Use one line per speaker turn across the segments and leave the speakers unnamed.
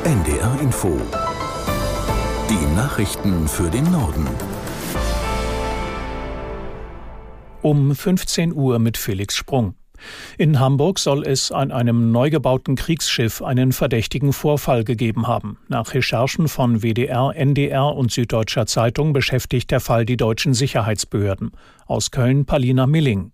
NDR Info. Die Nachrichten für den Norden.
Um 15 Uhr mit Felix Sprung. In Hamburg soll es an einem neu gebauten Kriegsschiff einen verdächtigen Vorfall gegeben haben. Nach Recherchen von WDR, NDR und Süddeutscher Zeitung beschäftigt der Fall die deutschen Sicherheitsbehörden. Aus Köln Palina Milling.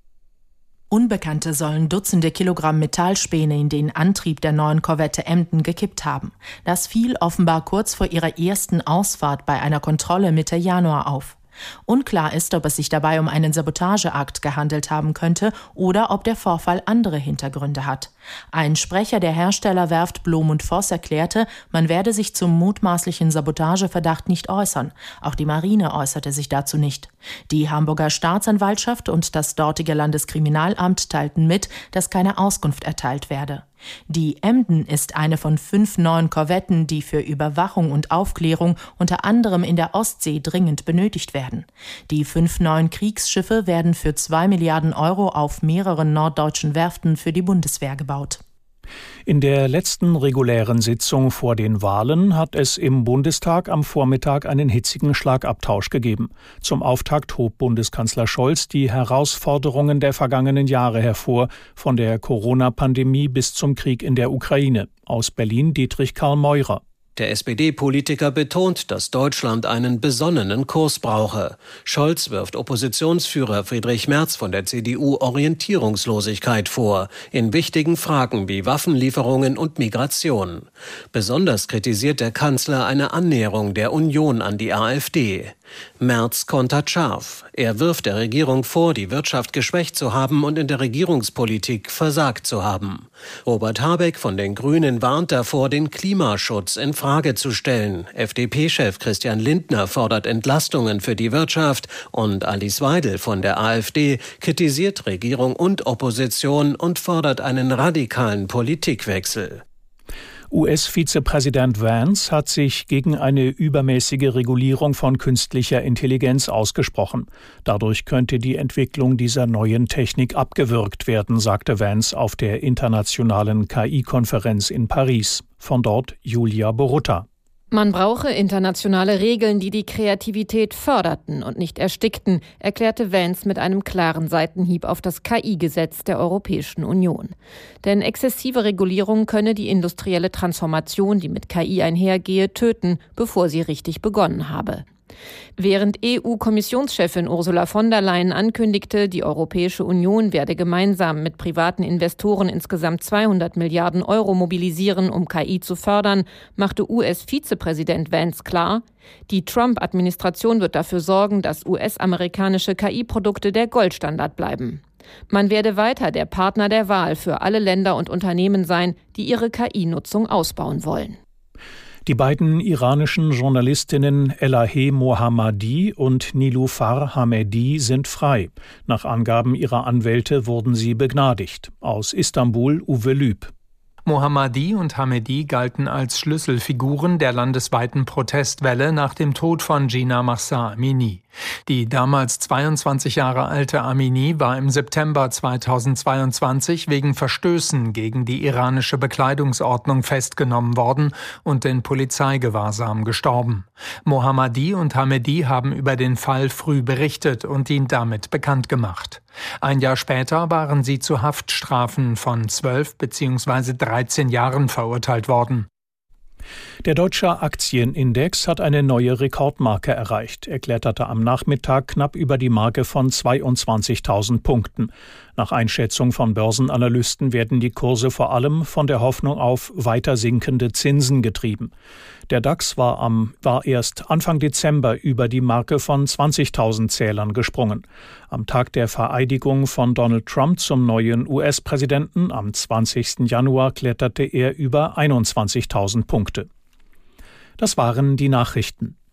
Unbekannte sollen Dutzende Kilogramm Metallspäne in den Antrieb der neuen Korvette Emden gekippt haben. Das fiel offenbar kurz vor ihrer ersten Ausfahrt bei einer Kontrolle Mitte Januar auf. Unklar ist, ob es sich dabei um einen Sabotageakt gehandelt haben könnte oder ob der Vorfall andere Hintergründe hat. Ein Sprecher der Herstellerwerft Blohm & Voss erklärte, man werde sich zum mutmaßlichen Sabotageverdacht nicht äußern. Auch die Marine äußerte sich dazu nicht. Die Hamburger Staatsanwaltschaft und das dortige Landeskriminalamt teilten mit, dass keine Auskunft erteilt werde. Die Emden ist eine von 5 neuen Korvetten, die für Überwachung und Aufklärung unter anderem in der Ostsee dringend benötigt werden. Die 5 neuen Kriegsschiffe werden für 2 Milliarden Euro auf mehreren norddeutschen Werften für die Bundeswehr gebaut.
In der letzten regulären Sitzung vor den Wahlen hat es im Bundestag am Vormittag einen hitzigen Schlagabtausch gegeben. Zum Auftakt hob Bundeskanzler Scholz die Herausforderungen der vergangenen Jahre hervor, von der Corona-Pandemie bis zum Krieg in der Ukraine. Aus Berlin Dietrich Karl Meurer.
Der SPD-Politiker betont, dass Deutschland einen besonnenen Kurs brauche. Scholz wirft Oppositionsführer Friedrich Merz von der CDU Orientierungslosigkeit vor, in wichtigen Fragen wie Waffenlieferungen und Migration. Besonders kritisiert der Kanzler eine Annäherung der Union an die AfD. Merz kontert scharf. Er wirft der Regierung vor, die Wirtschaft geschwächt zu haben und in der Regierungspolitik versagt zu haben. Robert Habeck von den Grünen warnt davor, den Klimaschutz in Frage zu stellen. FDP-Chef Christian Lindner fordert Entlastungen für die Wirtschaft und Alice Weidel von der AfD kritisiert Regierung und Opposition und fordert einen radikalen Politikwechsel.
US-Vizepräsident Vance hat sich gegen eine übermäßige Regulierung von künstlicher Intelligenz ausgesprochen. Dadurch könnte die Entwicklung dieser neuen Technik abgewürgt werden, sagte Vance auf der internationalen KI-Konferenz in Paris. Von dort Julia Borutta.
Man brauche internationale Regeln, die die Kreativität förderten und nicht erstickten, erklärte Vance mit einem klaren Seitenhieb auf das KI-Gesetz der Europäischen Union. Denn exzessive Regulierung könne die industrielle Transformation, die mit KI einhergehe, töten, bevor sie richtig begonnen habe. Während EU-Kommissionschefin Ursula von der Leyen ankündigte, die Europäische Union werde gemeinsam mit privaten Investoren insgesamt 200 Milliarden Euro mobilisieren, um KI zu fördern, machte US-Vizepräsident Vance klar, die Trump-Administration wird dafür sorgen, dass US-amerikanische KI-Produkte der Goldstandard bleiben. Man werde weiter der Partner der Wahl für alle Länder und Unternehmen sein, die ihre KI-Nutzung ausbauen wollen.
Die beiden iranischen Journalistinnen Elahe Mohammadi und Niloufar Hamedi sind frei. Nach Angaben ihrer Anwälte wurden sie begnadigt. Aus Istanbul Uwe Lüb.
Mohammadi und Hamedi galten als Schlüsselfiguren der landesweiten Protestwelle nach dem Tod von Jina Mahsa Amini. Die damals 22 Jahre alte Amini war im September 2022 wegen Verstößen gegen die iranische Bekleidungsordnung festgenommen worden und in Polizeigewahrsam gestorben. Mohammadi und Hamedi haben über den Fall früh berichtet und ihn damit bekannt gemacht. Ein Jahr später waren sie zu Haftstrafen von 12 bzw. 13 Jahren verurteilt worden.
Der deutsche Aktienindex hat eine neue Rekordmarke erreicht. Er kletterte am Nachmittag knapp über die Marke von 22.000 Punkten. Nach Einschätzung von Börsenanalysten werden die Kurse vor allem von der Hoffnung auf weiter sinkende Zinsen getrieben. Der DAX war erst Anfang Dezember über die Marke von 20.000 Zählern gesprungen. Am Tag der Vereidigung von Donald Trump zum neuen US-Präsidenten am 20. Januar kletterte er über 21.000 Punkte. Das waren die Nachrichten.